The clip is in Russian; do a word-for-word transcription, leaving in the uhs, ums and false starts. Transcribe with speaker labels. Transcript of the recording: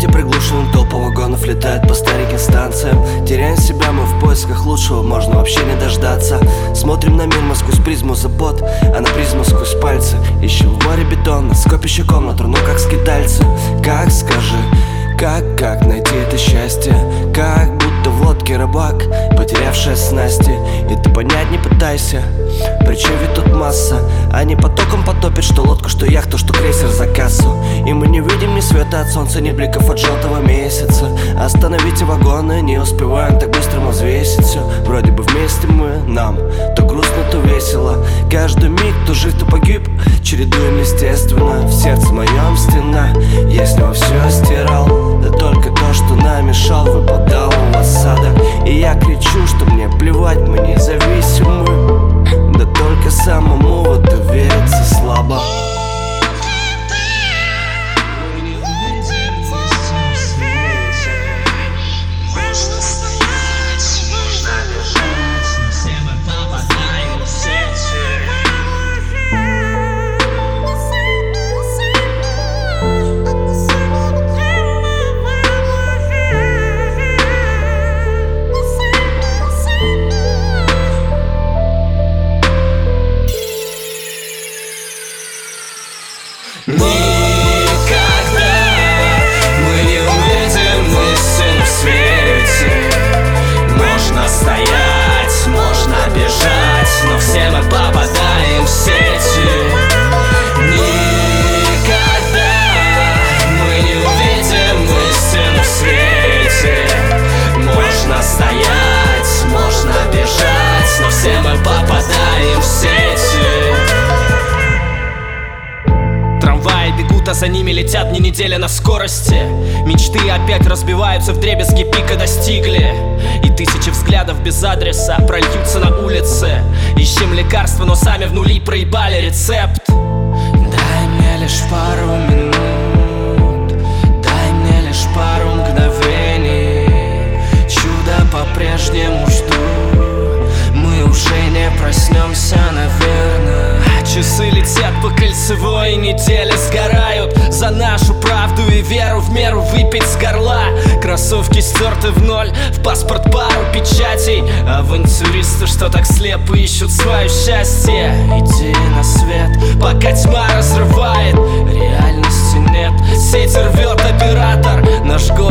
Speaker 1: свете приглушенным толпа вагонов летает по стареньким станциям. Теряем себя мы в поисках лучшего, можно вообще не дождаться. Смотрим на мир мы сквозь призму забот, а на призму сквозь пальцы. Ищем в море бетона, скопище комнату, ну как скитальцы. Как, скажи, как, как найти это счастье? Как будто в лодке рыбак, потерявшая снасти. И ты понять не пытайся, причин ведь тут масса. Они потоком потопят, что лодку, что яхту, что крейсер за кассу. И мы не видим ни света от солнца, ни бликов от желтого месяца. Остановите вагоны, не успеваем так быстро мы взвесить все. Вроде бы вместе мы, нам то грустно, то весело. Каждый миг, то жив, то погиб, чередуем естественно. В сердце моем стена, я с него все стирал. Да только то, что намешал, выпадало в осадок. И я кричу, что мне плевать, мы независимы. Да только самому в это верится слабо.
Speaker 2: Никогда мы не увидим истину в свете. Можно стоять, можно бежать, но все мы попадаем в сети. Никогда мы не увидим истину в свете. Можно стоять, можно бежать, но все мы попадаем в сети. Трамваи бегут, а за ними летят не неделя на скорости. Мечты опять разбиваются вдребезги, пика достигли. И тысячи взглядов без адреса прольются на улице. Ищем лекарства, но сами в нули проебали рецепт. Дай мне лишь пару минут, дай мне лишь пару мгновений. Чудо по-прежнему жду, мы уже не проснемся, наверное. Часы летят по кольцевой, недели сгорают за нашу правду и веру, в меру выпить с горла. Кроссовки стерты в ноль, в паспорт пару печатей. Авантюристы, что так слепо ищут свое счастье. Иди на свет, пока тьма разрывает, реальности нет. Сеть рвет оператор, наш голос